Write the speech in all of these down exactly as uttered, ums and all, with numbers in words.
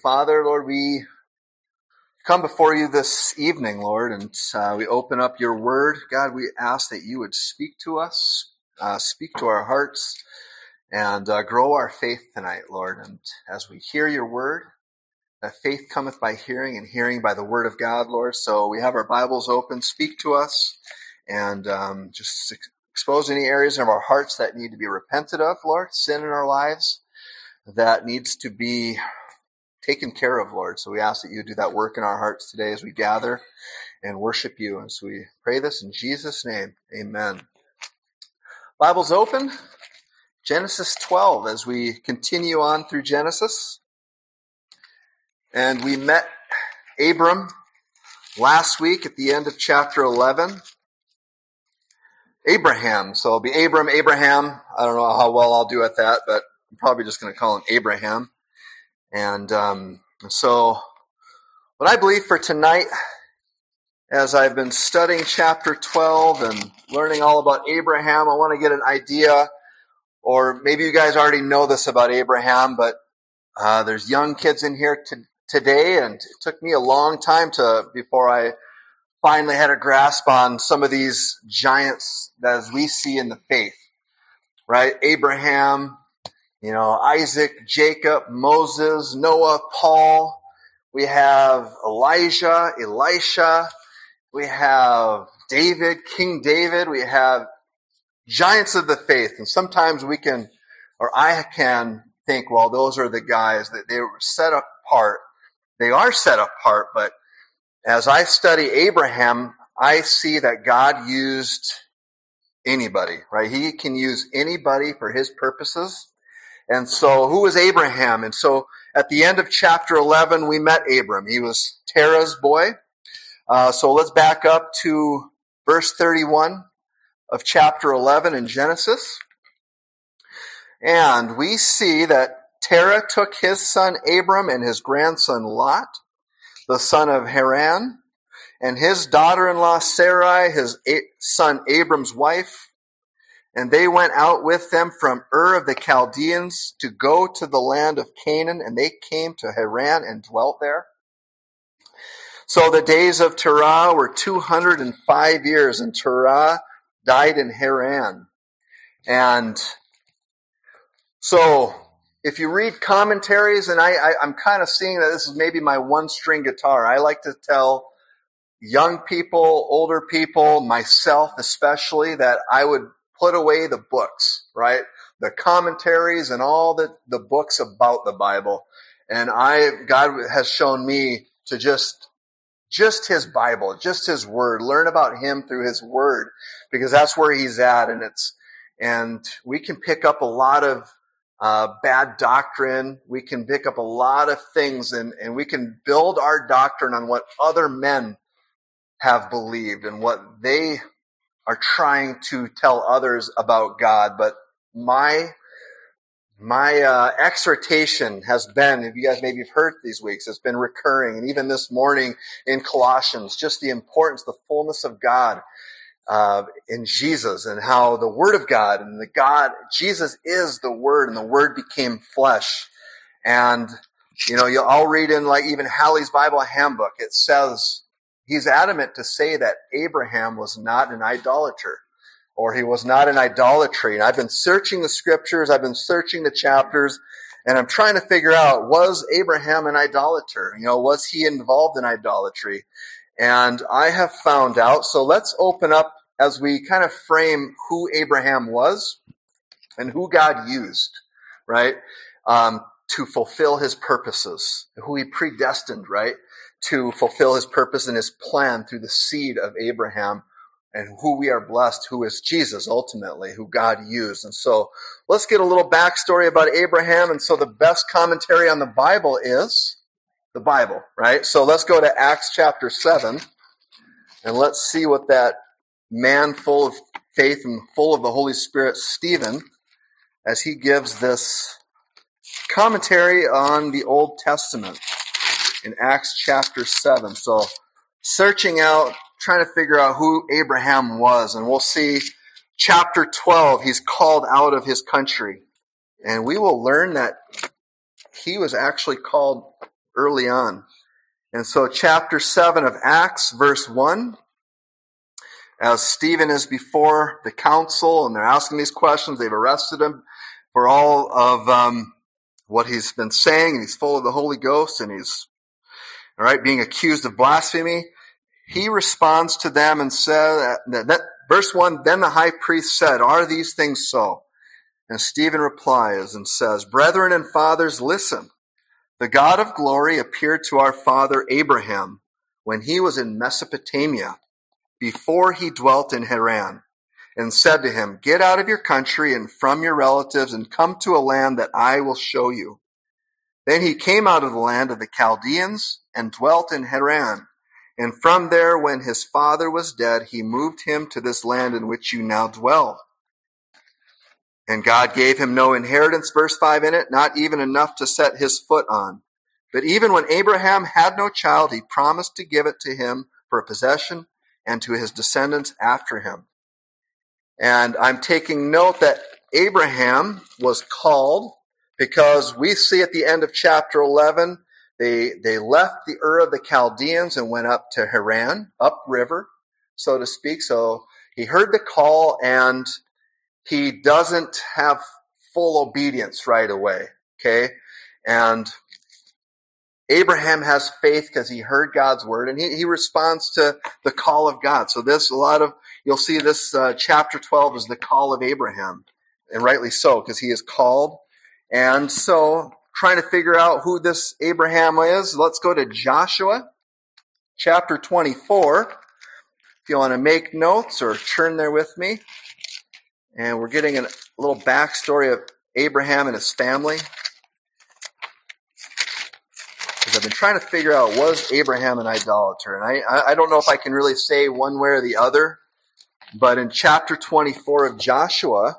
Father, Lord, we come before you this evening, Lord, and uh, we open up your word. God, we ask that you would speak to us, uh, speak to our hearts, and uh, grow our faith tonight, Lord. And as we hear your word, that faith cometh by hearing, and hearing by the word of God, Lord. So we have our Bibles open. Speak to us, and um, just ex- expose any areas of our hearts that need to be repented of, Lord, sin in our lives that needs to be taken care of, Lord. So we ask that you do that work in our hearts today as we gather and worship you. And so we pray this in Jesus' name. Amen. Bibles open. Genesis twelve as we continue on through Genesis. And we met Abram last week at the end of chapter eleven. Abraham. So it'll be Abram, Abraham. I don't know how well I'll do at that, but I'm probably just going to call him Abraham. And um, so what I believe for tonight, as I've been studying chapter twelve and learning all about Abraham, I want to get an idea, or maybe you guys already know this about Abraham, but uh, there's young kids in here to, today, and it took me a long time to before I finally had a grasp on some of these giants that as we see in the faith, right? Abraham, you know, Isaac, Jacob, Moses, Noah, Paul. We have Elijah, Elisha. We have David, King David. We have giants of the faith. And sometimes we can, or I can think, well, those are the guys that they were set apart. They are set apart, but as I study Abraham, I see that God used anybody, right? He can use anybody for his purposes. And so who was Abraham? And so at the end of chapter eleven, we met Abram. He was Terah's boy. Uh, so let's back up to verse thirty-one of chapter eleven in Genesis. And we see that Terah took his son Abram and his grandson Lot, the son of Haran, and his daughter-in-law Sarai, his son Abram's wife. And they went out with them from Ur of the Chaldeans to go to the land of Canaan, and they came to Haran and dwelt there. So the days of Terah were two hundred five years, and Terah died in Haran. And so if you read commentaries, and I, I, I'm kind of seeing that this is maybe my one-string guitar. I like to tell young people, older people, myself especially, that I would put away the books, right? The commentaries and all the, the books about the Bible. And I, God has shown me to just, just his Bible, just his word, learn about him through his word, because that's where he's at. And it's, and we can pick up a lot of uh, bad doctrine. We can pick up a lot of things, and, and we can build our doctrine on what other men have believed and what they are trying to tell others about God. But my my uh, exhortation has been, if you guys maybe have heard these weeks, it's been recurring, and even this morning in Colossians, just the importance, the fullness of God uh, in Jesus, and how the Word of God and the God, Jesus is the Word, and the Word became flesh. And you know, you'll all read in like even Halley's Bible Handbook, it says, he's adamant to say that Abraham was not an idolater, or he was not in idolatry. And I've been searching the scriptures, I've been searching the chapters, and I'm trying to figure out, was Abraham an idolater? You know, was he involved in idolatry? And I have found out. So let's open up as we kind of frame who Abraham was and who God used, right, um, to fulfill his purposes, who he predestined, right, to fulfill his purpose and his plan through the seed of Abraham, and who we are blessed, who is Jesus ultimately, who God used. And so let's get a little backstory about Abraham. And so the best commentary on the Bible is the Bible, right? So let's go to Acts chapter seven, and let's see what that man full of faith and full of the Holy Spirit, Stephen, as he gives this commentary on the Old Testament in Acts chapter seven. So searching out, trying to figure out who Abraham was. And we'll see chapter twelve, he's called out of his country. And we will learn that he was actually called early on. And so chapter seven of Acts, verse one, as Stephen is before the council and they're asking these questions, they've arrested him for all of um, what he's been saying, and he's full of the Holy Ghost, and he's all right being accused of blasphemy. He responds to them and said, that, that, verse one, then the high priest said, "Are these things so?" And Stephen replies and says, "Brethren and fathers, listen. The God of glory appeared to our father Abraham when he was in Mesopotamia, before he dwelt in Haran, and said to him, 'Get out of your country and from your relatives and come to a land that I will show you.' Then he came out of the land of the Chaldeans and dwelt in Haran. And from there, when his father was dead, he moved him to this land in which you now dwell. And God gave him no inheritance," verse five in it, "not even enough to set his foot on. But even when Abraham had no child, he promised to give it to him for a possession and to his descendants after him." And I'm taking note that Abraham was called because we see at the end of chapter eleven, they, they left the Ur of the Chaldeans and went up to Haran, upriver, so to speak. So he heard the call and he doesn't have full obedience right away, okay? And Abraham has faith because he heard God's word, and he, he responds to the call of God. So this, a lot of, you'll see this uh, chapter twelve is the call of Abraham, and rightly so, because he is called. And so, trying to figure out who this Abraham is, let's go to Joshua, chapter twenty-four. If you want to make notes or turn there with me. And we're getting a little backstory of Abraham and his family. Because I've been trying to figure out, was Abraham an idolater? And I, I don't know if I can really say one way or the other. But in chapter twenty-four of Joshua,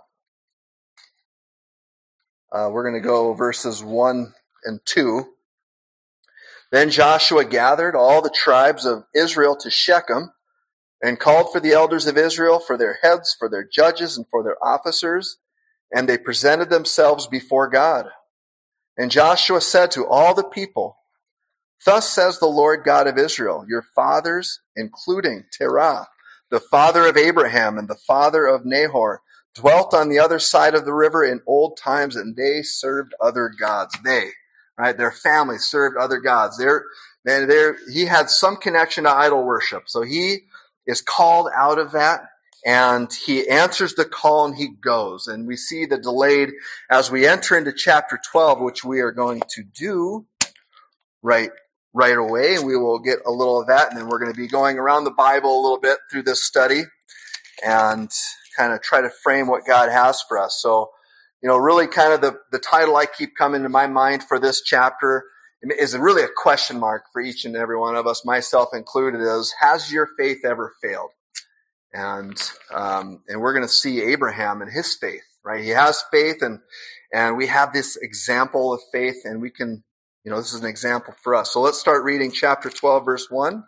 uh, we're going to go verses one and two. Then Joshua gathered all the tribes of Israel to Shechem, and called for the elders of Israel, for their heads, for their judges, and for their officers, and they presented themselves before God. And Joshua said to all the people, "Thus says the Lord God of Israel, your fathers, including Terah, the father of Abraham and the father of Nahor, dwelt on the other side of the river in old times, and they served other gods." They, right, their family served other gods. They're, they're, he had some connection to idol worship, so he is called out of that, and he answers the call and he goes. And we see the delayed as we enter into chapter twelve, which we are going to do right, right away. And we will get a little of that, and then we're going to be going around the Bible a little bit through this study and kind of try to frame what God has for us. So, you know, really kind of the, the title I keep coming to my mind for this chapter is really a question mark for each and every one of us, myself included, is, has your faith ever failed? And um, and we're going to see Abraham and his faith, right? He has faith, and and we have this example of faith, and we can, you know, this is an example for us. So let's start reading chapter twelve, verse one.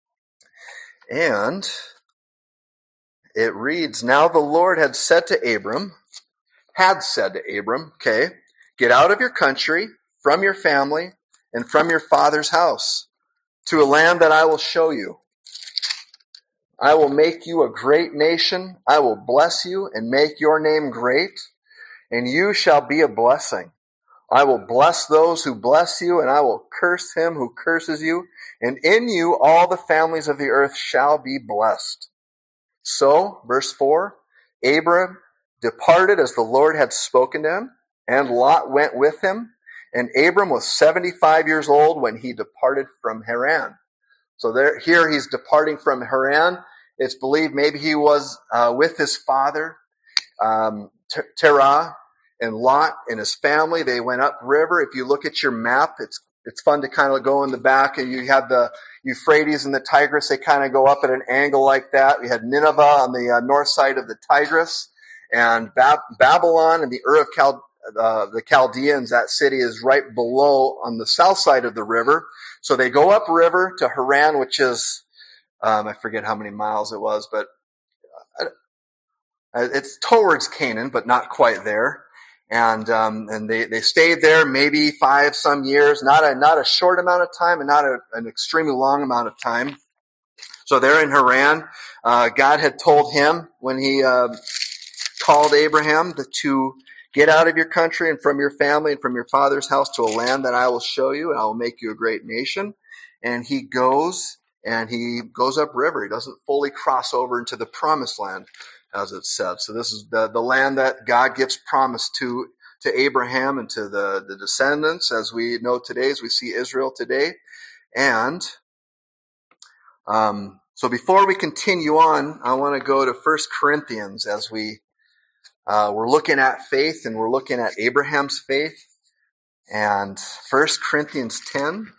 And it reads, "Now the Lord had said to Abram, had said to Abram, okay, get out of your country, from your family, and from your father's house, to a land that I will show you. I will make you a great nation. I will bless you and make your name great, and you shall be a blessing. I will bless those who bless you, and I will curse him who curses you, and in you all the families of the earth shall be blessed." So, verse four, Abram departed as the Lord had spoken to him, and Lot went with him. And Abram was seventy-five years old when he departed from Haran. So there, here he's departing from Haran. It's believed maybe he was uh, with his father, um, Terah, and Lot and his family. They went upriver. If you look at your map, it's it's fun to kind of go in the back, and you have the Euphrates and the Tigris. They kind of go up at an angle like that. We had Nineveh on the uh, north side of the Tigris, and Bab- Babylon and the Ur of Chal- uh, the Chaldeans. That city is right below on the south side of the river. So they go upriver to Haran, which is, um, I forget how many miles it was, but it's towards Canaan, but not quite there. And um, and they, they stayed there maybe five some years, not a not a short amount of time and not a, an extremely long amount of time. So they're in Haran. Uh, God had told him when he uh, called Abraham to, to get out of your country and from your family and from your father's house to a land that I will show you, and I will make you a great nation. And he goes and he goes upriver. He doesn't fully cross over into the promised land, as it said. So this is the, the land that God gives promise to, to Abraham and to the, the descendants, as we know today, as we see Israel today. And um, so before we continue on, I want to go to First Corinthians as we, uh, we're looking at faith and we're looking at Abraham's faith. And First Corinthians ten.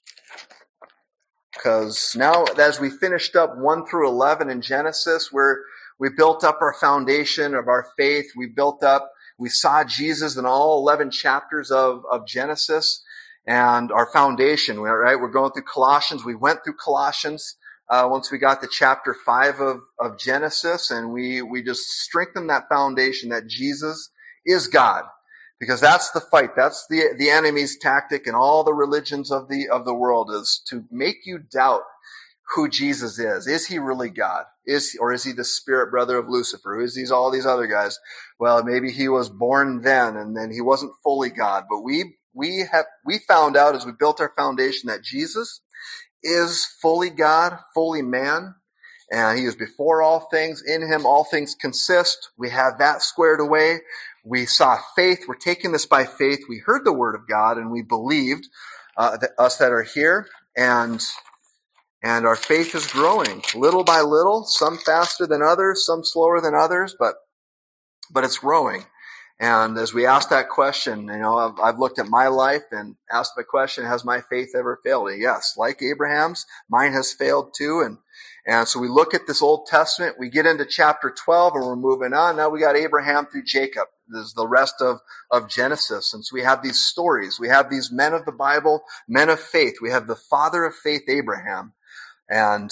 Because now, as we finished up one through eleven in Genesis, where we built up our foundation of our faith, we built up, we saw Jesus in all eleven chapters of, of Genesis, and our foundation, right? We're going through Colossians. We went through Colossians uh, once we got to chapter five of, of Genesis, and we, we just strengthened that foundation that Jesus is God. Because that's the fight. That's the, the enemy's tactic in all the religions of the, of the world, is to make you doubt who Jesus is. Is he really God? Is, or is he the spirit brother of Lucifer? Is he all these other guys? Well, maybe he was born then and then he wasn't fully God. But we, we have, we found out as we built our foundation that Jesus is fully God, fully man. And he is before all things. In him all things consist. We have that squared away. We saw faith. We're taking this by faith. We heard the word of God and we believed, uh, that us that are here, and and our faith is growing little by little. Some faster than others, some slower than others, but but it's growing. And as we ask that question, you know, I've, I've looked at my life and asked the question: has my faith ever failed? And yes, like Abraham's, mine has failed too. And And so we look at this Old Testament, we get into chapter twelve, and we're moving on. Now we got Abraham through Jacob. This is the rest of, of Genesis. And so we have these stories. We have these men of the Bible, men of faith. We have the father of faith, Abraham. And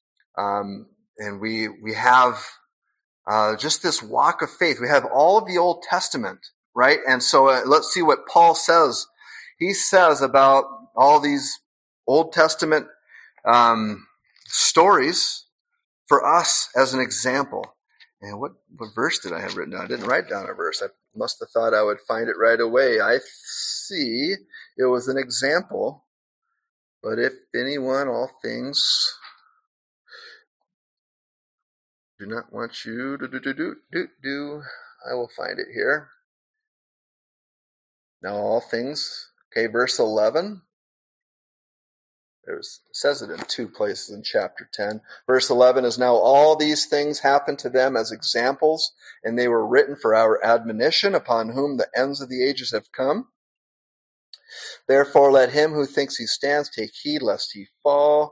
um, and we we have uh, just this walk of faith. We have all of the Old Testament, right? And so uh, let's see what Paul says. He says about all these Old Testament um stories for us as an example. And what, what verse did I have written down? I didn't write down a verse. I must have thought I would find it right away. I see it was an example. But if anyone, all things, do not want you to do, do, do, do, do, I will find it here. Now all things, okay, verse eleven. There's, it says it in two places in chapter ten. Verse eleven is, now all these things happened to them as examples, and they were written for our admonition, upon whom the ends of the ages have come. Therefore let him who thinks he stands take heed lest he fall.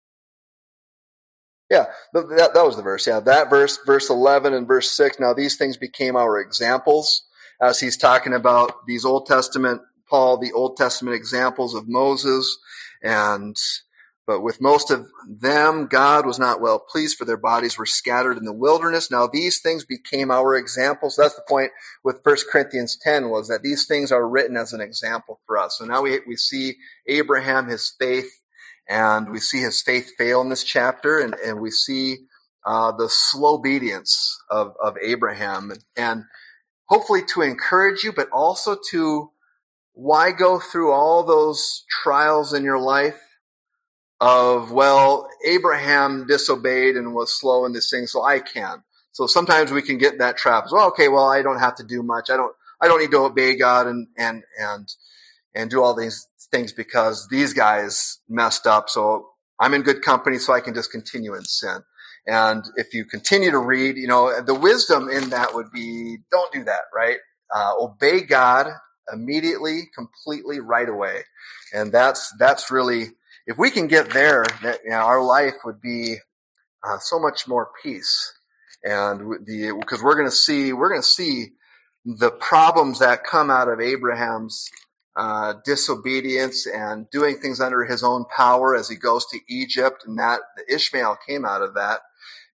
Yeah, that, that was the verse. Yeah, that verse, verse eleven and verse six. Now these things became our examples, as he's talking about these Old Testament, Paul, the Old Testament examples of Moses. And, but with most of them, God was not well pleased, for their bodies were scattered in the wilderness. Now these things became our examples. That's the point with First Corinthians ten, was that these things are written as an example for us. So now we, we see Abraham, his faith, and we see his faith fail in this chapter, and, and we see uh, the slow obedience of, of Abraham. And hopefully to encourage you, but also to, why go through all those trials in your life of, well, Abraham disobeyed and was slow in this thing, so I can. So sometimes we can get that trap. Well, okay, well, I don't have to do much. I don't, I don't need to obey God and, and, and, and do all these things because these guys messed up. So I'm in good company, so I can just continue in sin. And if you continue to read, you know, the wisdom in that would be, don't do that, right? Uh, obey God immediately, completely, right away. And that's, that's really, if we can get there, that, you know, our life would be uh, so much more peace. And the, because we're going to see, we're going to see the problems that come out of Abraham's uh, disobedience and doing things under his own power as he goes to Egypt, and that Ishmael came out of that.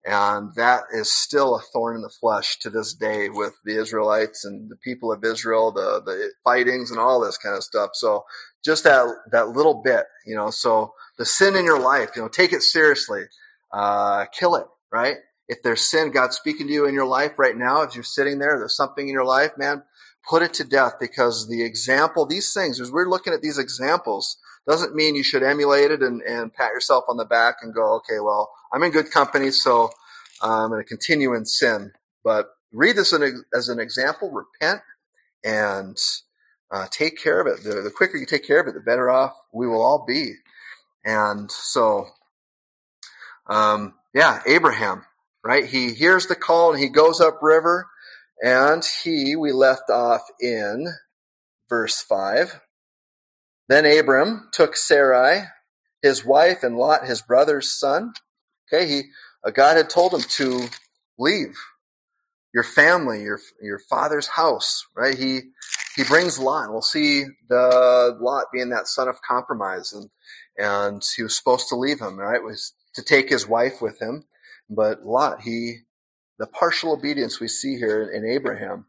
And that is still a thorn in the flesh to this day with the Israelites and the people of Israel, the, the fightings and all this kind of stuff. So just that, that little bit, you know, so the sin in your life, you know, take it seriously, uh, kill it, right? If there's sin, God's speaking to you in your life right now, if you're sitting there, there's something in your life, man, put it to death, because the example, these things, as we're looking at these examples, doesn't mean you should emulate it and, and pat yourself on the back and go, okay, well, I'm in good company, so I'm going to continue in sin. But read this as an example, repent, and uh, take care of it. The, the quicker you take care of it, the better off we will all be. And so, um, yeah, Abraham, right? He hears the call and he goes upriver, and he, we left off in verse five. Then Abram took Sarai, his wife, and Lot, his brother's son. Okay, he uh, God had told him to leave your family, your your father's house, right? He he brings Lot. We'll see the Lot being that son of compromise, and and he was supposed to leave him, right? Was to take his wife with him, but Lot, he the partial obedience we see here in, in Abraham.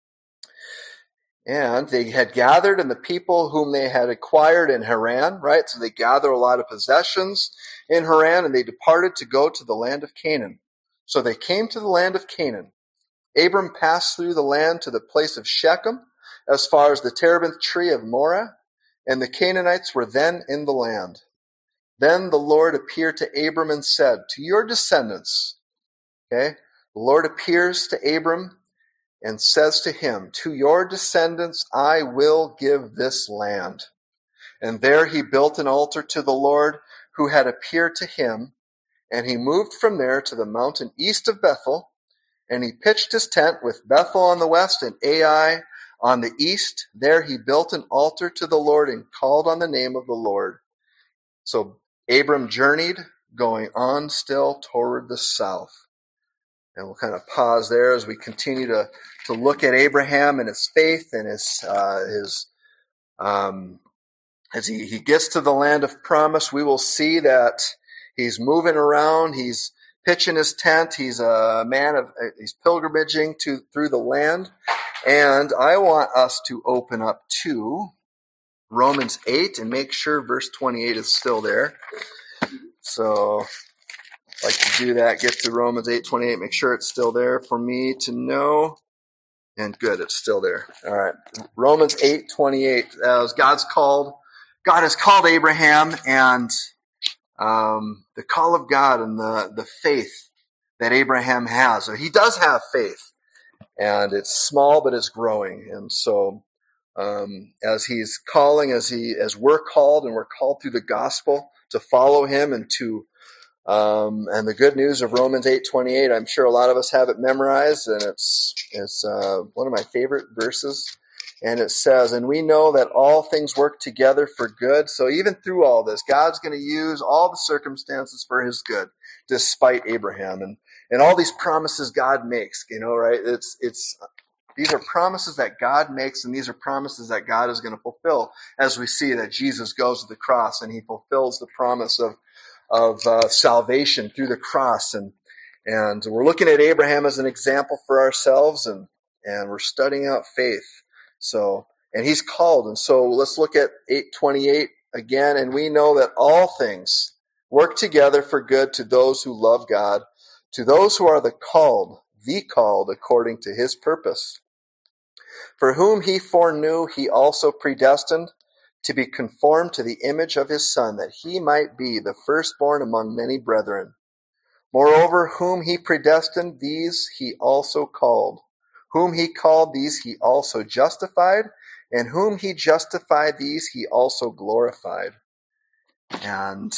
And they had gathered, and the people whom they had acquired in Haran, right? So they gather a lot of possessions in Haran, and they departed to go to the land of Canaan. So they came to the land of Canaan. Abram passed through the land to the place of Shechem, as far as the terebinth tree of Moreh, and the Canaanites were then in the land. Then the Lord appeared to Abram and said, to your descendants, okay? The Lord appears to Abram and says to him, to your descendants I will give this land. And there he built an altar to the Lord who had appeared to him, and he moved from there to the mountain east of Bethel, and he pitched his tent with Bethel on the west and Ai on the east. There he built an altar to the Lord and called on the name of the Lord. So Abram journeyed, going on still toward the south. And we'll kind of pause there as we continue to, to look at Abraham and his faith and his uh, his um, as he, he gets to the land of promise. We will see that he's moving around. He's pitching his tent. He's a man of he's pilgrimaging to through the land. And I want us to open up to Romans eight and make sure verse twenty-eight is still there. So I'd like to do that. Get to Romans eight twenty-eight. Make sure it's still there for me to know. And good, it's still there. All right. Romans eight twenty-eight. As God's called, God has called Abraham, and um, the call of God and the, the faith that Abraham has. So he does have faith, and it's small, but it's growing. And so um, as he's calling, as he as we're called, and we're called through the gospel to follow him and to Um, and the good news of Romans eight twenty-eight, I'm sure a lot of us have it memorized, and it's it's uh, one of my favorite verses. And it says, and we know that all things work together for good. So even through all this, God's going to use all the circumstances for his good, despite Abraham. And, and all these promises God makes, you know, right? It's it's these are promises that God makes, and these are promises that God is going to fulfill, as we see that Jesus goes to the cross and he fulfills the promise of of uh, salvation through the cross. And and we're looking at Abraham as an example for ourselves, and and we're studying out faith. So, and he's called. And so let's look at eight twenty-eight again. And we know that all things work together for good to those who love God, to those who are the called, the called according to his purpose. For whom he foreknew, he also predestined to be conformed to the image of his Son, that he might be the firstborn among many brethren. Moreover, whom he predestined, these he also called. Whom he called, these he also justified. And whom he justified, these he also glorified. And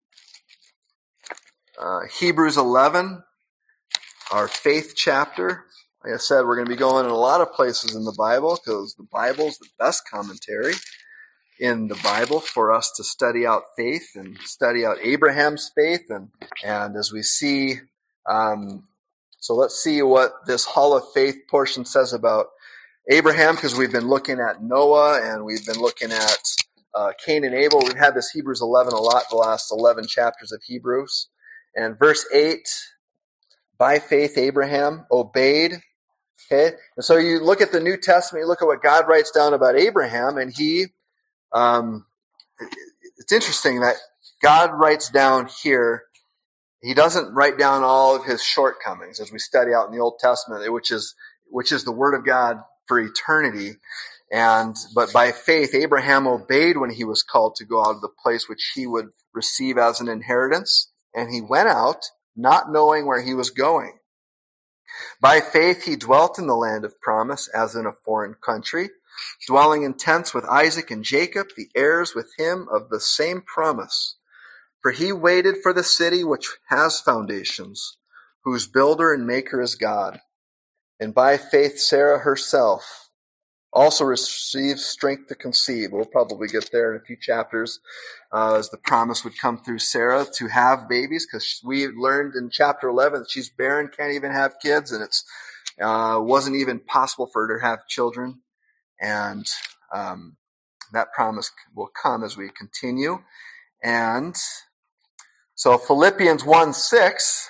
uh, Hebrews eleven, our faith chapter. Like I said, we're going to be going in a lot of places in the Bible, because the Bible is the best commentary in the Bible for us to study out faith and study out Abraham's faith. And, and as we see, um, so let's see what this Hall of Faith portion says about Abraham, because we've been looking at Noah and we've been looking at uh, Cain and Abel. We've had this Hebrews eleven a lot, the last eleven chapters of Hebrews. And verse eight, By faith, Abraham obeyed. Okay, and so you look at the New Testament, you look at what God writes down about Abraham, and he, um, it's interesting that God writes down here, he doesn't write down all of his shortcomings as we study out in the Old Testament, which is which is the Word of God for eternity. And but by faith, Abraham obeyed when he was called to go out of the place which he would receive as an inheritance, and he went out, not knowing where he was going. By faith, he dwelt in the land of promise as in a foreign country, dwelling in tents with Isaac and Jacob, the heirs with him of the same promise. For he waited for the city which has foundations, whose builder and maker is God. And by faith, Sarah herself also received strength to conceive. We'll probably get there in a few chapters uh, as the promise would come through Sarah to have babies, because we learned in chapter eleven that she's barren, can't even have kids, and it's uh, wasn't even possible for her to have children. And um, that promise will come as we continue. And so Philippians one six,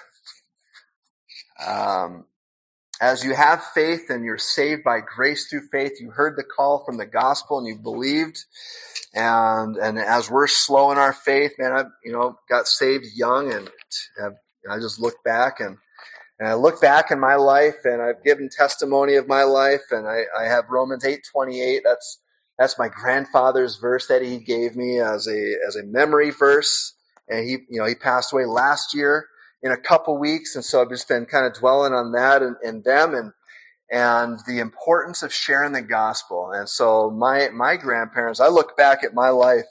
um, as you have faith and you're saved by grace through faith, you heard the call from the gospel and you believed. And and as we're slow in our faith, man, I you know got saved young, and have, I just look back and, and I look back in my life, and I've given testimony of my life, and I, I have Romans eight twenty-eight. That's that's my grandfather's verse that he gave me as a as a memory verse. And he you know he passed away last year in a couple weeks, and so I've just been kind of dwelling on that and, and them and and the importance of sharing the gospel. And so my my grandparents, I look back at my life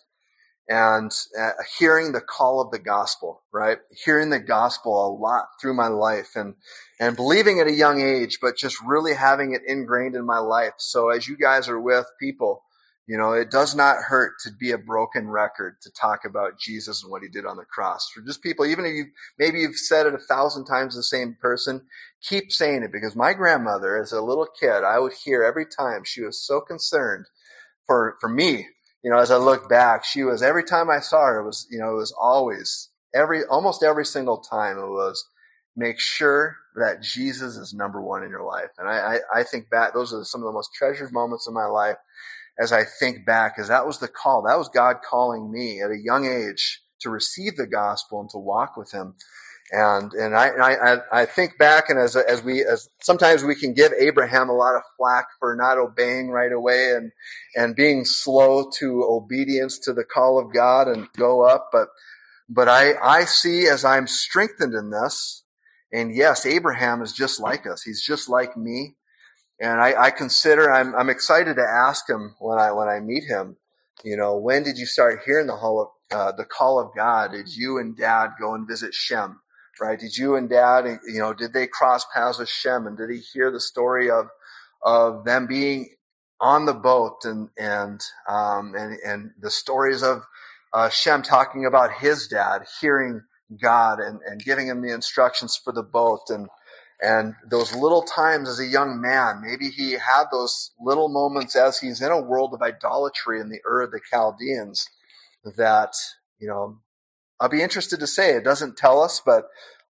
and uh, hearing the call of the gospel, right? Hearing the gospel a lot through my life, and and believing at a young age, but just really having it ingrained in my life. So as you guys are with people, you know, it does not hurt to be a broken record to talk about Jesus and what he did on the cross. For just people, even if you maybe you've said it a thousand times to the same person, keep saying it, because my grandmother, as a little kid, I would hear every time, she was so concerned for for me. You know, as I look back, she was, every time I saw her, it was, you know, it was always, every, almost every single time it was, make sure that Jesus is number one in your life. And I, I, I think back, those are some of the most treasured moments of my life as I think back, because that was the call. That was God calling me at a young age to receive the gospel and to walk with him. And and I and I I think back, and as as we as sometimes we can give Abraham a lot of flack for not obeying right away and and being slow to obedience to the call of God and go up. But but I I see, as I'm strengthened in this, and yes, Abraham is just like us. He's just like me. And I, I consider, I'm I'm excited to ask him when I when I meet him, you know, when did you start hearing the call of, uh, the call of God? Did you and Dad go and visit Shem? Right? Did you and Dad, you know, did they cross paths with Shem? And did he hear the story of of them being on the boat, and and um and and the stories of uh, Shem talking about his dad hearing God and and giving him the instructions for the boat, and and those little times as a young man, maybe he had those little moments as he's in a world of idolatry in the Ur of the Chaldeans that, you know, I'll be interested to say, it doesn't tell us, but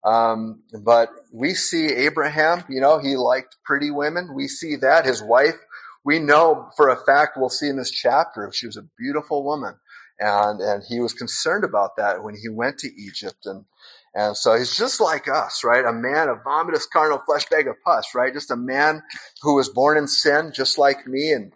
um, but we see Abraham, you know, he liked pretty women. We see that. His wife, we know for a fact, we'll see in this chapter, she was a beautiful woman. And and he was concerned about that when he went to Egypt. And and so he's just like us, right? A man of vomitous carnal flesh, bag of pus, right? Just a man who was born in sin, just like me. And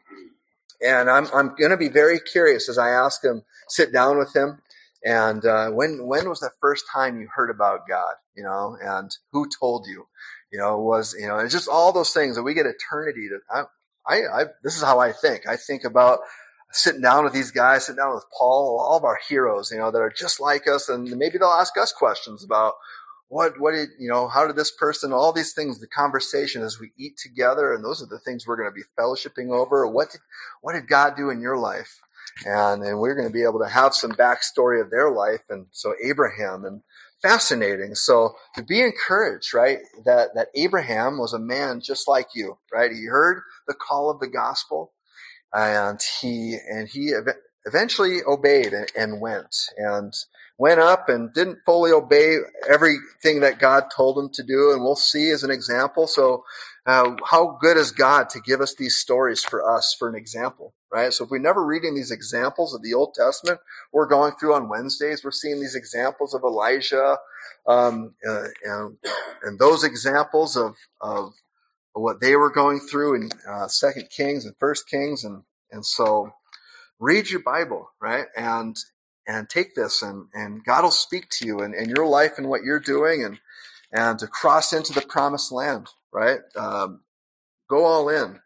and I'm I'm going to be very curious as I ask him, sit down with him. And uh, when when was the first time you heard about God, you know, and who told you, you know, was, you know, it's just all those things that we get eternity to. I, I, I this is how I think. I think about sitting down with these guys, sitting down with Paul, all of our heroes, you know, that are just like us, and maybe they'll ask us questions about what what did, you know, how did this person, all these things, the conversation as we eat together, and those are the things we're going to be fellowshipping over. What did what did God do in your life? And, and we're going to be able to have some backstory of their life. And so Abraham, and fascinating. So to be encouraged, right, that, that Abraham was a man just like you, right? He heard the call of the gospel, and he, and he eventually obeyed and, and went and went up and didn't fully obey everything that God told him to do. And we'll see as an example. So uh, how good is God to give us these stories for us for an example, right? So if we're never reading these examples of the Old Testament, we're going through on Wednesdays, we're seeing these examples of Elijah um, uh, and, and those examples of, of what they were going through in uh, Second Kings and First Kings. And, and so read your Bible, right? And and take this, and, and God will speak to you in, in your life and what you're doing, and and to cross into the promised land, right? Um, go all in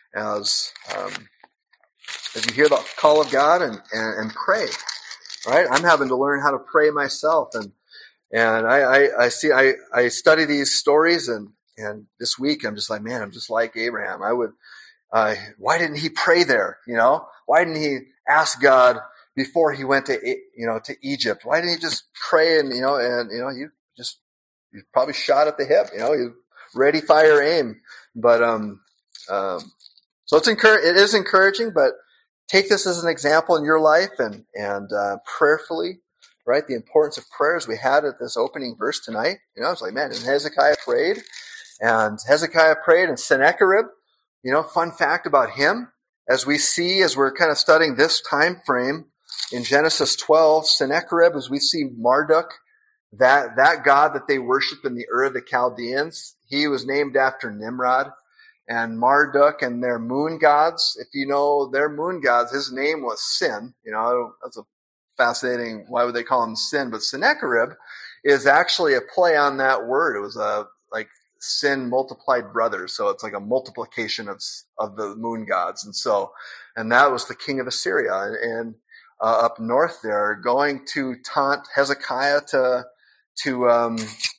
as um, as you hear the call of God, and, and, and pray, right? I'm having to learn how to pray myself, and and I, I, I see I, I study these stories, and and this week I'm just like, man, I'm just like Abraham. I would, uh, why didn't he pray there? You know, why didn't he ask God before he went to, you know, to Egypt? Why didn't he just pray and, you know, and, you know, you just, you probably shot at the hip, you know, you ready, fire, aim. But, um, um, so it's encouraging, it is encouraging, but take this as an example in your life, and, and, uh, prayerfully, right? The importance of prayers we had at this opening verse tonight. You know, it's like, man, and Hezekiah prayed, and Hezekiah prayed, and Sennacherib, you know, fun fact about him, as we see, as we're kind of studying this time frame, in Genesis twelve, Sennacherib, as we see Marduk, that, that god that they worship in the Ur of the Chaldeans, he was named after Nimrod. And Marduk and their moon gods, if you know their moon gods, his name was Sin. You know, that's a fascinating, why would they call him Sin? But Sennacherib is actually a play on that word. It was a, like, sin multiplied brothers. So it's like a multiplication of, of the moon gods. And so, and that was the king of Assyria. And, and Uh, up north there, going to taunt Hezekiah to, to, um,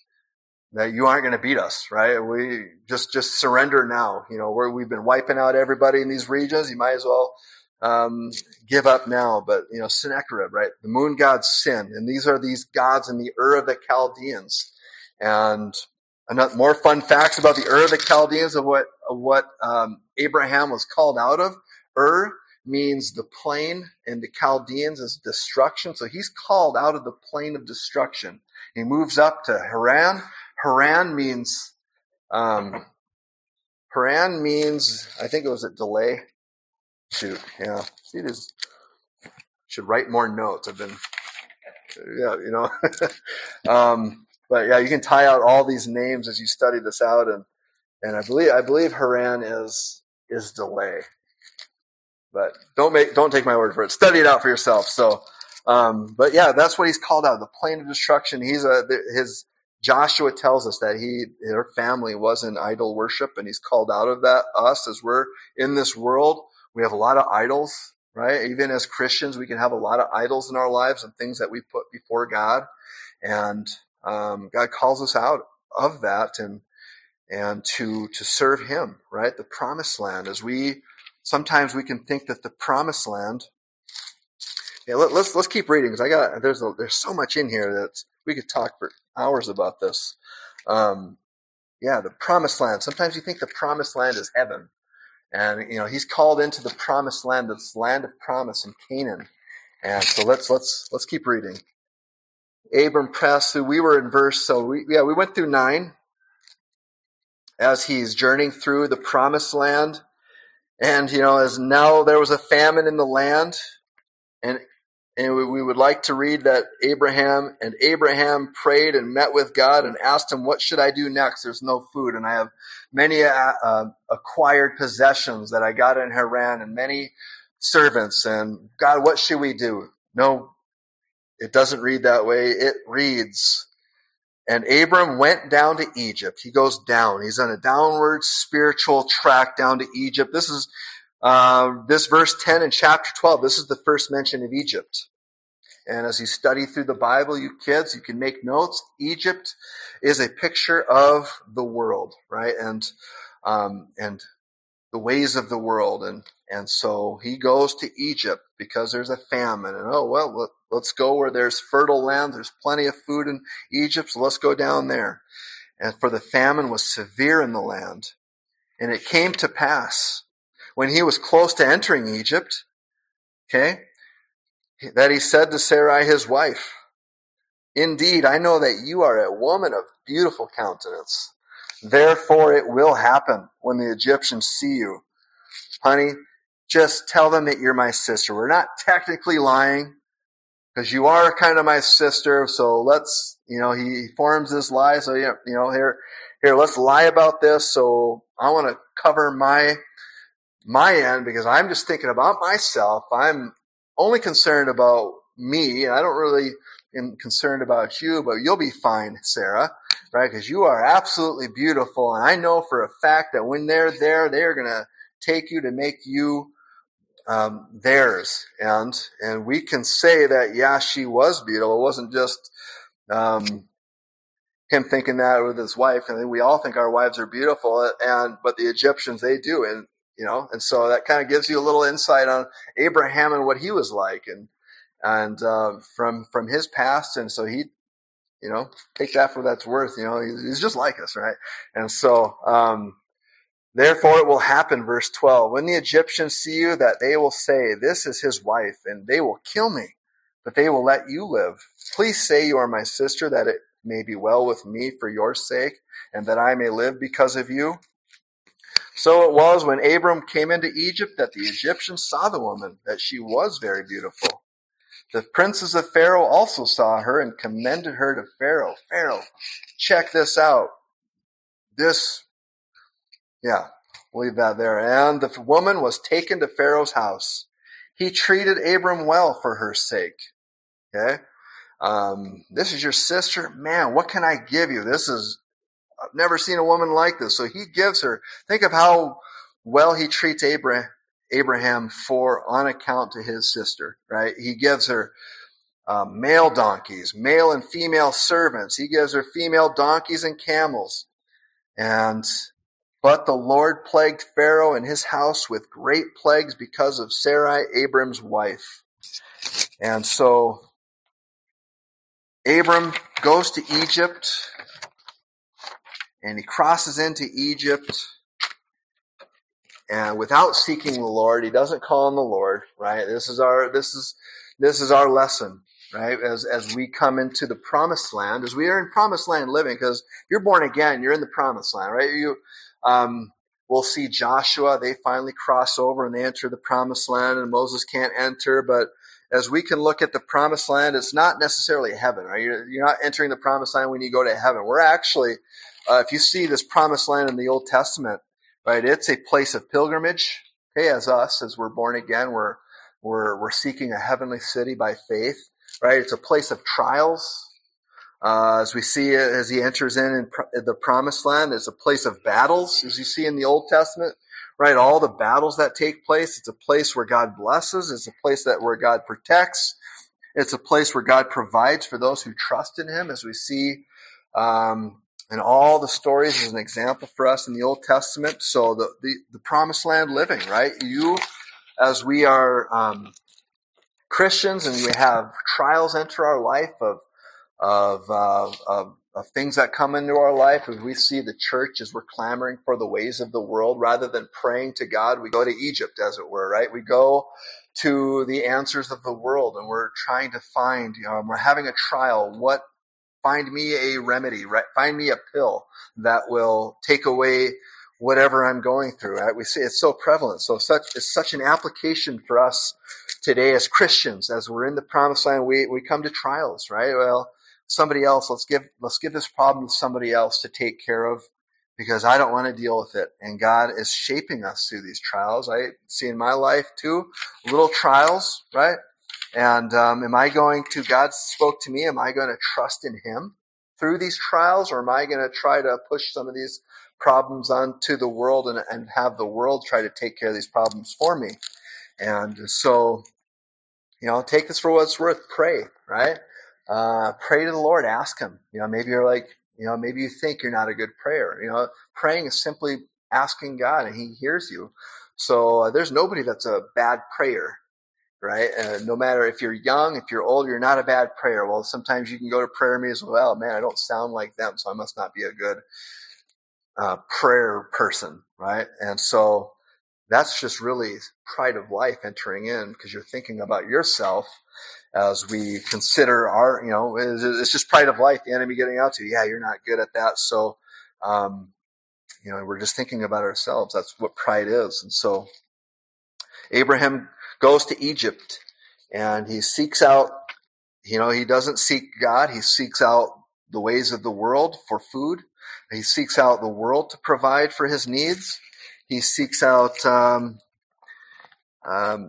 that you aren't going to beat us, right? We just, just surrender now. You know, where we've been wiping out everybody in these regions. You might as well, um, give up now. But, you know, Sennacherib, right? The moon god's Sin. And these are these gods in the Ur of the Chaldeans. And another, more fun facts about the Ur of the Chaldeans of what, of what, um, Abraham was called out of. Ur means the plain, and the Chaldeans is destruction. So he's called out of the plain of destruction. He moves up to Haran. Haran means, um, Haran means, I think it was a delay. Shoot, yeah. See, this should write more notes. I've been, yeah, you know. um, but yeah, you can tie out all these names as you study this out, and and I believe I believe Haran is is delay. But don't make, don't take my word for it. Study it out for yourself. So, um, but yeah, that's what he's called out, the plain of destruction. He's a, his, Joshua tells us that he, their family was in idol worship, and he's called out of that. Us, as we're in this world, we have a lot of idols, right? Even as Christians, we can have a lot of idols in our lives and things that we put before God. And, um, God calls us out of that, and, and to, to serve him, right? The promised land, as we, sometimes we can think that the promised land. Yeah, let, let's let's keep reading, because I got there's a, there's so much in here that we could talk for hours about this. Um, yeah, the promised land. Sometimes you think the promised land is heaven, and you know he's called into the promised land, this land of promise in Canaan. And so let's let's let's keep reading. Abram pressed through. We were in verse. So we yeah we went through nine as he's journeying through the promised land. And, you know, as now there was a famine in the land, and and we would like to read that Abraham, and Abraham prayed and met with God and asked him, what should I do next? There's no food, and I have many uh, uh, acquired possessions that I got in Haran, and many servants. And God, what should we do? No, it doesn't read that way. It reads, and Abram went down to Egypt. He goes down. He's on a downward spiritual track down to Egypt. This is uh, this verse ten in chapter twelve. This is the first mention of Egypt. And as you study through the Bible, you kids, you can make notes. Egypt is a picture of the world, right? And um, and the ways of the world. And and so he goes to Egypt because there's a famine. And oh well. Let's go where there's fertile land. There's plenty of food in Egypt, so let's go down there. And for the famine was severe in the land. And it came to pass, when he was close to entering Egypt, okay, that he said to Sarai his wife, "Indeed, I know that you are a woman of beautiful countenance. Therefore it will happen when the Egyptians see you. Honey, just tell them that you're my sister. We're not technically lying, because you are kind of my sister, so let's, you know, he forms this lie, so, yeah, you know, here, here, let's lie about this, so I want to cover my, my end, because I'm just thinking about myself. I'm only concerned about me, and I don't really am concerned about you, but you'll be fine, Sarah, right, because you are absolutely beautiful, and I know for a fact that when they're there, they're going to take you to make you Um, theirs, and and we can say that, yeah, she was beautiful. It wasn't just um, him thinking that with his wife. I think we all think our wives are beautiful, and but the Egyptians, they do, and you know, and so that kind of gives you a little insight on Abraham and what he was like, and and uh, from from his past, and so he, you know, take that for what that's worth. You know, he's just like us, right? And so. Um, Therefore it will happen, verse twelve, when the Egyptians see you, that they will say, this is his wife, and they will kill me, but they will let you live. Please say you are my sister, that it may be well with me for your sake, and that I may live because of you. So it was when Abram came into Egypt that the Egyptians saw the woman, that she was very beautiful. The princes of Pharaoh also saw her and commended her to Pharaoh. Pharaoh, check this out. This Yeah, we'll leave that there. And the woman was taken to Pharaoh's house. He treated Abram well for her sake. Okay? Um, this is your sister? Man, what can I give you? This is, I've never seen a woman like this. So he gives her, think of how well he treats Abraham, Abraham for on account to his sister, right? He gives her uh, male donkeys, male and female servants. He gives her female donkeys and camels. And But the Lord plagued Pharaoh and his house with great plagues because of Sarai, Abram's wife. And so Abram goes to Egypt, and he crosses into Egypt, and without seeking the Lord, he doesn't call on the Lord, right? This is our this is this is our lesson, right? As as we come into the promised land, as we are in promised land living, because you're born again, you're in the promised land, right? You um We'll see Joshua, they finally cross over and they enter the promised land, and Moses can't enter. But as we can look at the promised land, it's not necessarily heaven, right? You're, you're not entering the promised land when you go to heaven. We're actually, uh, if you see this promised land in the Old Testament, right, it's a place of pilgrimage. Okay, as us, as we're born again, we're, we're, we're seeking a heavenly city by faith, right? It's a place of trials. Uh, as we see it, as he enters in, in pr- the promised land, it's a place of battles, as you see in the Old Testament, right? All the battles that take place. It's a place where God blesses. It's a place that where God protects. It's a place where God provides for those who trust in him, as we see um, in all the stories as an example for us in the Old Testament. So the, the, the promised land living, right? You, as we are um, Christians and we have trials enter our life of Of, uh, of of things that come into our life, as we see the church as we're clamoring for the ways of the world, rather than praying to God, we go to Egypt, as it were, right? We go to the answers of the world, and we're trying to find, you know, we're having a trial. What, find me a remedy, right? Find me a pill that will take away whatever I'm going through, right? We see it's so prevalent. So such, it's such an application for us today as Christians, as we're in the promised land, we, we come to trials, right? Well, somebody else, let's give, let's give this problem to somebody else to take care of, because I don't want to deal with it. And God is shaping us through these trials. I see in my life too, little trials, right? And um, am I going to, God spoke to me, am I going to trust in him through these trials, or am I going to try to push some of these problems onto the world and, and have the world try to take care of these problems for me? And so, you know, take this for what it's worth. Pray, right? Uh, pray to the Lord. Ask him. You know, maybe you're like, you know, maybe you think you're not a good prayer. You know, praying is simply asking God, and he hears you. So uh, there's nobody that's a bad prayer, right? Uh, no matter if you're young, if you're old, you're not a bad prayer. Well, sometimes you can go to prayer meetings. Well, man, I don't sound like them, so I must not be a good uh, prayer person, right? And so that's just really pride of life entering in, because you're thinking about yourself. as we consider our, you know, it's just pride of life, the enemy getting out to you. Yeah, you're not good at that. So, um, you know, we're just thinking about ourselves. That's what pride is. And so Abraham goes to Egypt and he seeks out, you know, he doesn't seek God. He seeks out the ways of the world for food. He seeks out the world to provide for his needs. He seeks out, um, um,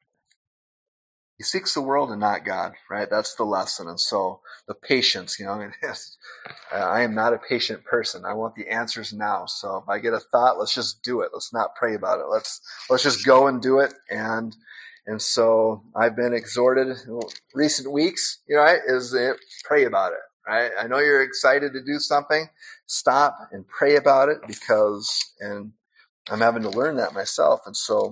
he seeks the world and not God, right? That's the lesson. And so the patience, you know, I am not a patient person. I want the answers now. So if I get a thought, let's just do it. Let's not pray about it. Let's, let's just go and do it. And, and so I've been exhorted in recent weeks, you know, right, is it, pray about it, right? I know you're excited to do something. Stop and pray about it because, and I'm having to learn that myself. And so,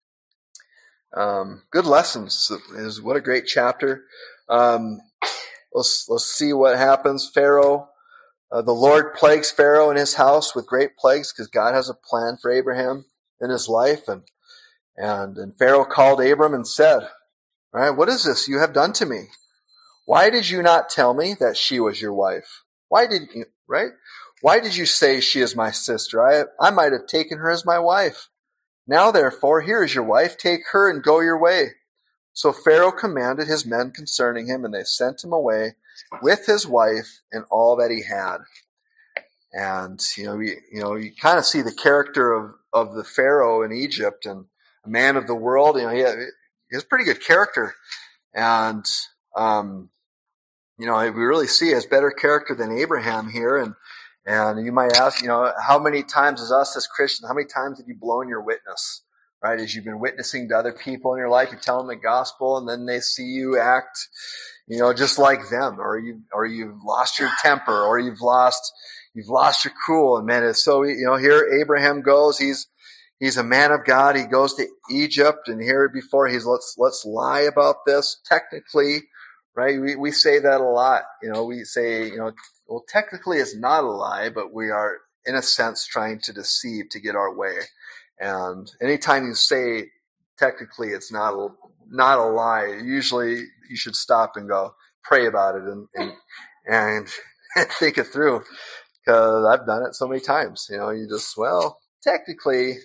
Um, good lessons is what a great chapter. Um, let's let's see what happens. Pharaoh, uh, the Lord plagues Pharaoh and his house with great plagues because God has a plan for Abraham in his life. And and and Pharaoh called Abram and said, "All right, what is this you have done to me? Why did you not tell me that she was your wife? Why did you right? Why did you say she is my sister? I I might have taken her as my wife." Now, therefore, here is your wife. Take her and go your way. So Pharaoh commanded his men concerning him, and they sent him away with his wife and all that he had. And, you know, you, you know, you kind of see the character of, of the Pharaoh in Egypt and a man of the world. You know, he, had, he has pretty good character. And, um, you know, we really see he has better character than Abraham here. And, And you might ask, you know, how many times as us as Christians, how many times have you blown your witness, right? As you've been witnessing to other people in your life, you tell them the gospel and then they see you act, you know, just like them, or you, or you've lost your temper, or you've lost, you've lost your cool. And man, it's so, you know, here Abraham goes, he's, he's a man of God. He goes to Egypt, and here before he's, let's, let's lie about this. Technically, right? We, we say that a lot. You know, we say, you know, well, technically it's not a lie, but we are, in a sense, trying to deceive to get our way. And anytime you say technically it's not a, not a lie, usually you should stop and go pray about it and and, and, and think it through, because I've done it so many times. You know, you just, well, technically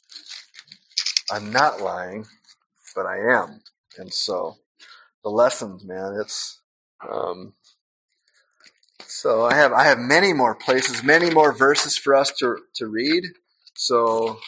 I'm not lying, but I am. And so the lessons, man, it's um so I have I have many more places, many more verses for us to to read. So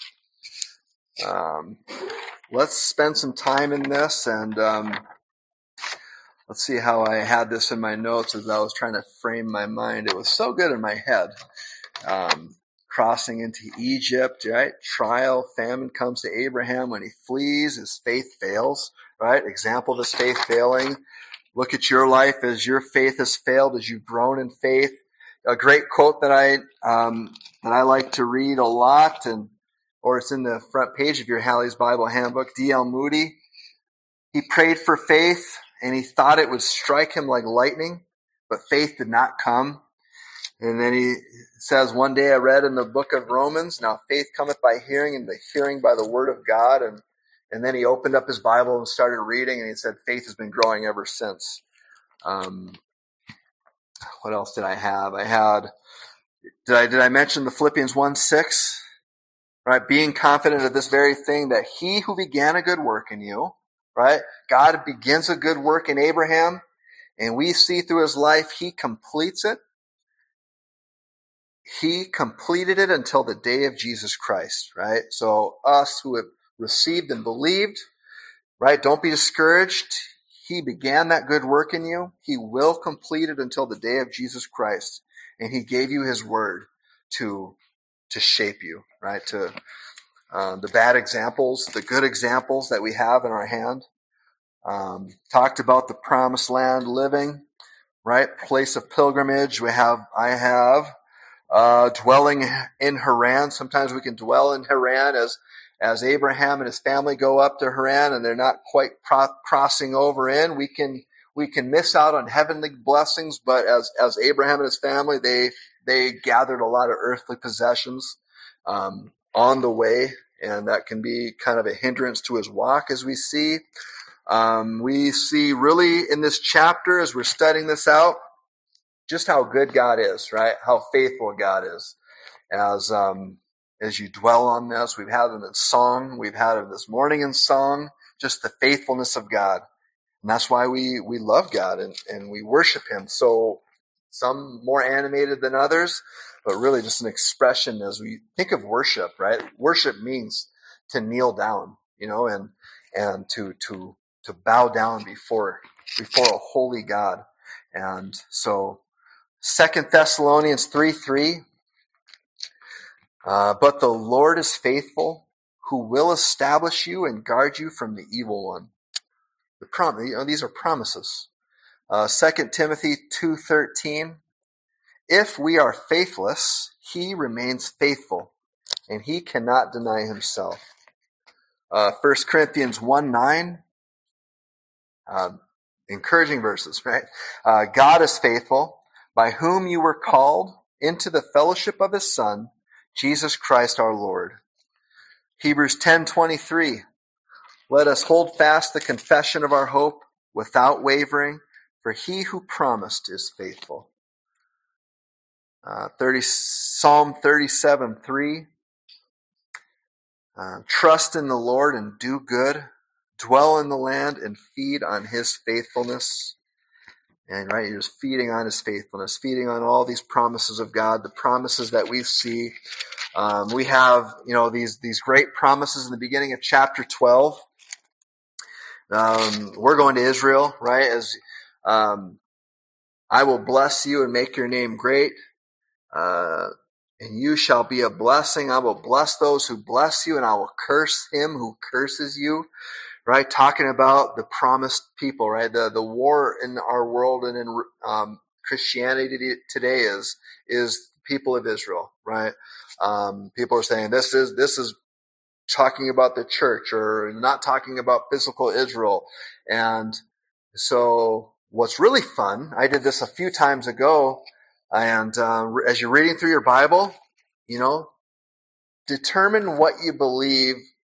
um, let's spend some time in this, and um, let's see how I had this in my notes as I was trying to frame my mind. It was so good in my head. Um, crossing into Egypt, right? Trial, famine comes to Abraham when he flees. His faith fails, right? Example of his faith failing. Look at your life as your faith has failed, as you've grown in faith. A great quote that I um, that I like to read a lot, and or it's in the front page of your Halley's Bible Handbook. D L Moody. He prayed for faith, and he thought it would strike him like lightning, but faith did not come. And then he says, one day I read in the book of Romans, now faith cometh by hearing, and the hearing by the word of God. And And then he opened up his Bible and started reading, and he said, faith has been growing ever since. Um, what else did I have? I had, did I, did I mention the Philippians one six? Right? Being confident of this very thing, that he who began a good work in you, right? God begins a good work in Abraham, and we see through his life, he completes it. He completed it until the day of Jesus Christ, right? So us who have received and believed, right? Don't be discouraged. He began that good work in you. He will complete it until the day of Jesus Christ. And he gave you his word to, to shape you, right? To uh, the bad examples, the good examples that we have in our hand. Um, talked about the promised land living, right? Place of pilgrimage. We have, I have, uh, dwelling in Haran. Sometimes we can dwell in Haran as As Abraham and his family go up to Haran and they're not quite pro- crossing over in, we can we can miss out on heavenly blessings. But as as Abraham and his family, they they gathered a lot of earthly possessions um, on the way, and that can be kind of a hindrance to his walk, as we see. Um, we see really in this chapter, as we're studying this out, just how good God is, right? How faithful God is. As um, as you dwell on this, we've had it in song, we've had it this morning in song, just the faithfulness of God. And that's why we, we love God and, and we worship Him. So some more animated than others, but really just an expression as we think of worship, right? Worship means to kneel down, you know, and and to to to bow down before before a holy God. And so Second Thessalonians three three, uh, but the Lord is faithful, who will establish you and guard you from the evil one. The prom- you know, these are promises. Uh, Second Timothy two thirteen, if we are faithless, He remains faithful, and He cannot deny Himself. Uh, First Corinthians one nine, uh, encouraging verses, right? Uh, God is faithful, by whom you were called into the fellowship of His Son, Jesus Christ our Lord. Hebrews ten twenty-three, let us hold fast the confession of our hope without wavering, for He who promised is faithful. Uh, thirty, Psalm thirty-seven three, uh, trust in the Lord and do good, dwell in the land and feed on His faithfulness. And right, you're just feeding on His faithfulness, feeding on all these promises of God, the promises that we see. Um, we have, you know, these these great promises in the beginning of chapter twelve. Um, we're going to Israel, right? As um, I will bless you and make your name great, uh, and you shall be a blessing. I will bless those who bless you, and I will curse him who curses you. Right, talking about the promised people, right? The the war in our world and in um, Christianity today is is people of Israel, right? Um, people are saying this is this is talking about the church, or not talking about physical Israel. And so, what's really fun? I did this a few times ago, and uh, as you're reading through your Bible, you know, determine what you believe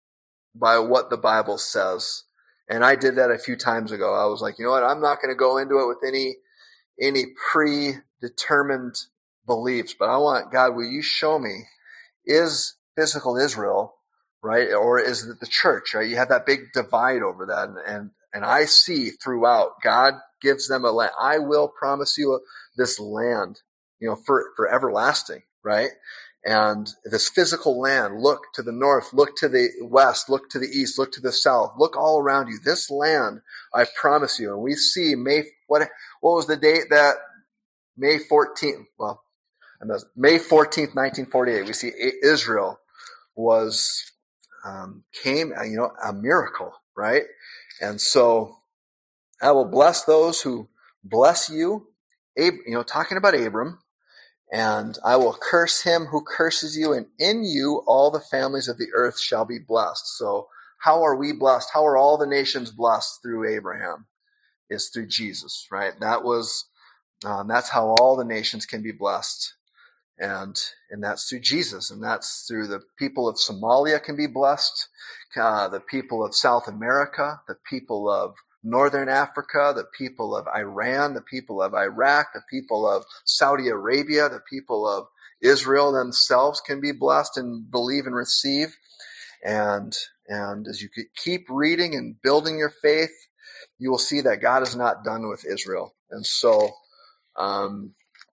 by what the Bible says. And I did that a few times ago. I was like, you know what? I'm not going to go into it with any any predetermined beliefs, but I want God, will you show me, is physical Israel, right? Or is it the church, right? You have that big divide over that. And, and, and I see throughout, God gives them a land. I will promise you this land, you know, for, for everlasting, right? And this physical land, look to the north, look to the west, look to the east, look to the south, look all around you. This land, I promise you. And we see May, what, what was the date that May fourteenth, well, May fourteenth, nineteen forty-eight, we see Israel was, um, came, you know, a miracle, right? And so I will bless those who bless you, Ab- you know, talking about Abram. And I will curse him who curses you, and in you all the families of the earth shall be blessed. So how are we blessed? How are all the nations blessed through Abraham? It's through Jesus, right? That was, um, that's how all the nations can be blessed. And and that's through Jesus. And that's through the people of Somalia can be blessed, uh, the people of South America, the people of Northern Africa, the people of Iran, the people of Iraq, the people of Saudi Arabia, the people of Israel themselves can be blessed and believe and receive. And, and as you keep reading and building your faith, you will see that God is not done with Israel. And so, um,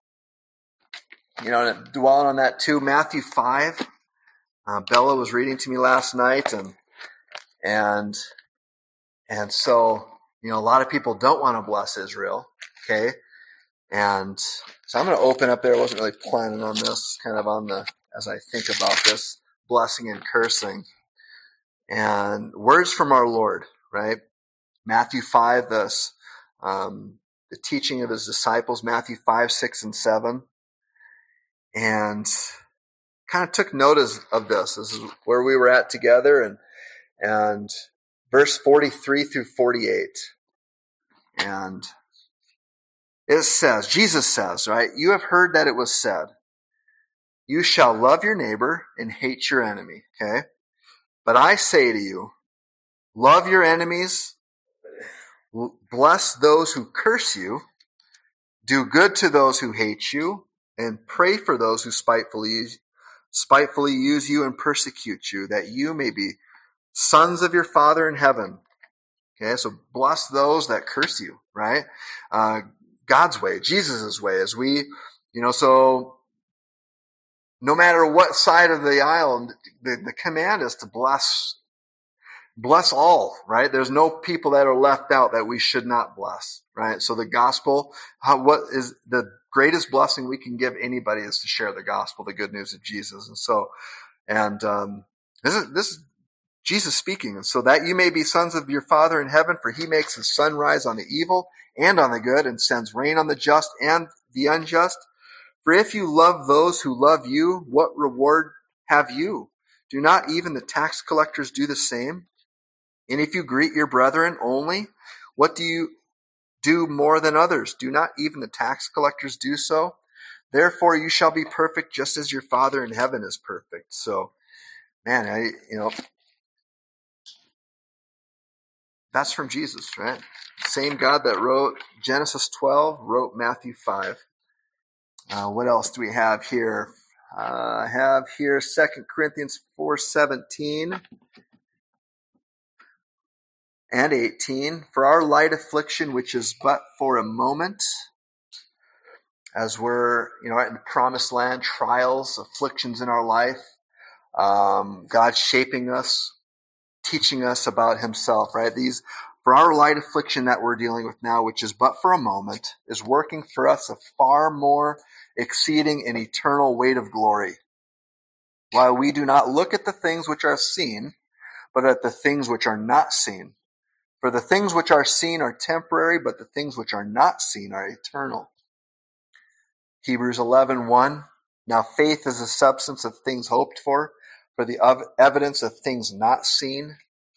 you know, dwelling on that too, Matthew five, uh, Bella was reading to me last night, and, and, and so, you know, a lot of people don't want to bless Israel, okay? And so I'm going to open up there. I wasn't really planning on this, kind of on the, as I think about this, blessing and cursing. And words from our Lord, right? Matthew five, this, um, the teaching of his disciples, Matthew five, six, and seven. And kind of took notice of this. This is where we were at together. And, and verse forty-three through forty-eight. And it says, Jesus says, right, you have heard that it was said, you shall love your neighbor and hate your enemy, okay? But I say to you, love your enemies bless those who curse you, do good to those who hate you, and pray for those who spitefully use, spitefully use you and persecute you, that you may be sons of your Father in heaven. Okay, so bless those that curse you, right? Uh, God's way, Jesus' way, as we, you know, so no matter what side of the aisle, the, the command is to bless, bless all, right? There's no people that are left out that we should not bless, right? So the gospel, how, what is the greatest blessing we can give anybody is to share the gospel, the good news of Jesus. And so, and, um, this is, this is Jesus speaking. And so that you may be sons of your Father in heaven, for he makes his sun rise on the evil and on the good, and sends rain on the just and the unjust. For if you love those who love you, what reward have you? Do not even the tax collectors do the same? And if you greet your brethren only, what do you do more than others? Do not even the tax collectors do so? Therefore you shall be perfect just as your Father in heaven is perfect. So, man, I, you know, that's from Jesus, right? Same God that wrote Genesis twelve, wrote Matthew five. Uh, what else do we have here? Uh, I have here Second Corinthians four seventeen and eighteen. For our light affliction, which is but for a moment, as we're, you know, in the promised land, trials, afflictions in our life, um, God shaping us, teaching us about himself, right? These, for our light affliction that we're dealing with now, which is but for a moment, is working for us a far more exceeding and eternal weight of glory. While we do not look at the things which are seen, but at the things which are not seen. For the things which are seen are temporary, but the things which are not seen are eternal. Hebrews eleven one. Now faith is the substance of things hoped for, for the evidence of things not seen.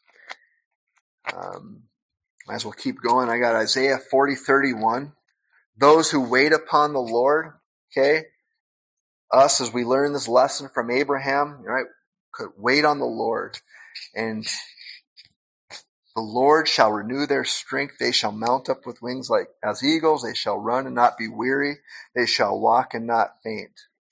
Um, might as well keep going. I got Isaiah forty thirty-one. Those who wait upon the Lord, okay, us as we learn this lesson from Abraham, right, could wait on the Lord, and the Lord shall renew their strength. They shall mount up with wings like as eagles. They shall run and not be weary. They shall walk and not faint.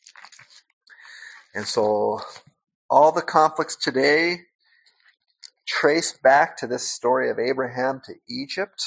And so all the conflicts today trace back to this story of Abraham to Egypt.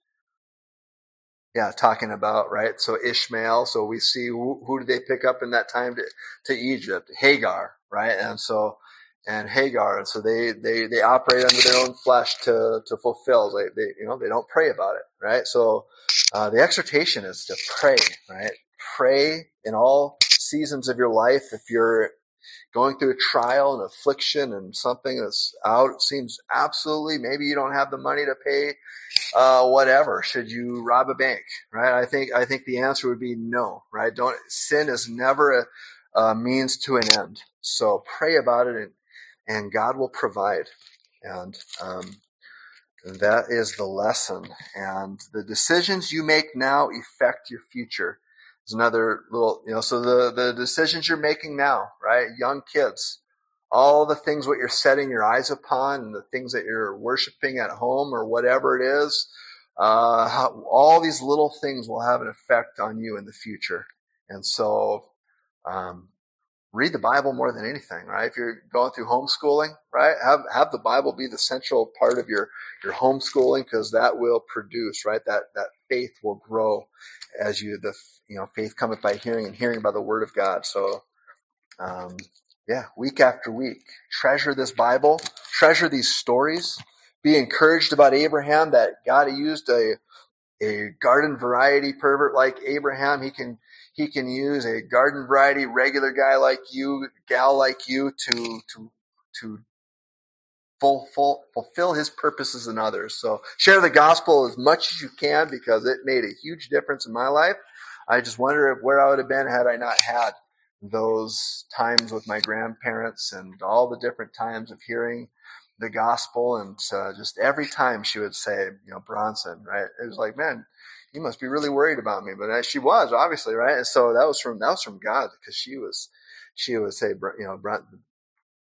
Yeah, talking about, right, so Ishmael. So we see who, who did they pick up in that time to, to Egypt? Hagar, right? And so, and Hagar. And so they, they, they operate under their own flesh to, to fulfill. They, they, you know, they don't pray about it, right? So, uh, the exhortation is to pray, right? Pray in all seasons of your life. If you're going through a trial and affliction and something that's out, seems absolutely, maybe you don't have the money to pay, uh, whatever. Should you rob a bank, right? I think, I think the answer would be no, right? Don't, sin is never a, a means to an end. So pray about it, and, and God will provide. And, um, that is the lesson. And the decisions you make now affect your future. There's another little, you know, so the, the decisions you're making now, right? Young kids, all the things what you're setting your eyes upon and the things that you're worshiping at home or whatever it is, uh, how, all these little things will have an effect on you in the future. And so, um, read the Bible more than anything, right? If you're going through homeschooling, right? Have, have the Bible be the central part of your, your homeschooling, because that will produce, right? That, that faith will grow as you, the, you know, faith cometh by hearing and hearing by the word of God. So, um, yeah, week after week, treasure this Bible, treasure these stories, be encouraged about Abraham, that God used a, a garden variety pervert like Abraham. He can, he can use a garden variety regular guy like you, gal like you to, to, to full, full, fulfill his purposes in others. So share the gospel as much as you can, because it made a huge difference in my life. I just wonder if where I would have been had I not had those times with my grandparents and all the different times of hearing the gospel. And uh, just every time she would say, you know, Bronson, right? It was like, man, you must be really worried about me. But she was, obviously, right? And so that was from, that was from God, because she was, she would say, you know,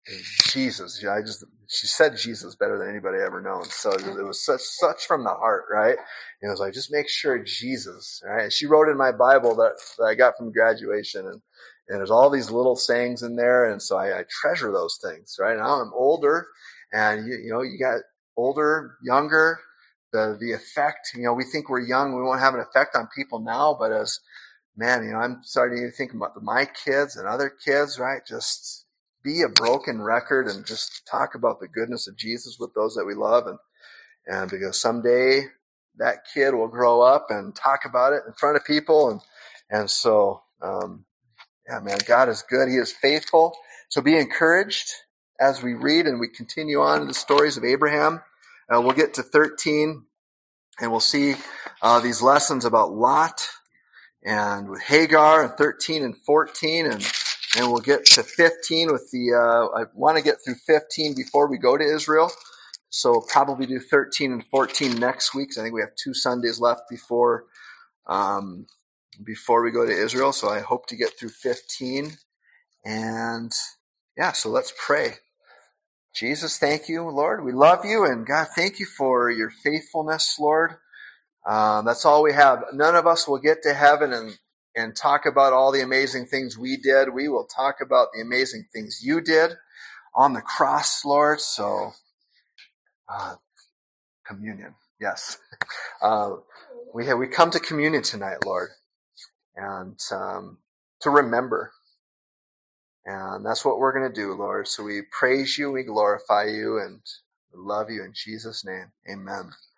Jesus. Yeah, I just she said Jesus better than anybody I ever known. So it was such such from the heart, right? And it was like, just make sure Jesus, right? And she wrote in my Bible that, that I got from graduation, and and there's all these little sayings in there, and so I, I treasure those things, right? Now I'm older, and you, you know, you got older, younger, the the effect. You know, we think we're young, we won't have an effect on people now, but as man, you know, I'm starting to think about my kids and other kids, right? Just be a broken record and just talk about the goodness of Jesus with those that we love. And, and because someday that kid will grow up and talk about it in front of people. And, and so, um, yeah, man, God is good. He is faithful. So be encouraged as we read and we continue on the stories of Abraham. Uh, we'll get to thirteen and we'll see uh, these lessons about Lot and with Hagar, and thirteen and fourteen, and and we'll get to fifteen with the, uh, I want to get through fifteen before we go to Israel, so we'll probably do thirteen and fourteen next week, because I think we have two Sundays left before, um, before we go to Israel, so I hope to get through fifteen, and yeah, so let's pray. Jesus, thank you, Lord. We love you, and God, thank you for your faithfulness, Lord. Um, that's all we have. None of us will get to heaven and, and talk about all the amazing things we did. We will talk about the amazing things you did on the cross, Lord. So, uh, communion. Yes. Uh, we have, we come to communion tonight, Lord, and, um, to remember. And that's what we're going to do, Lord. So we praise you, we glorify you, and love you in Jesus' name. Amen.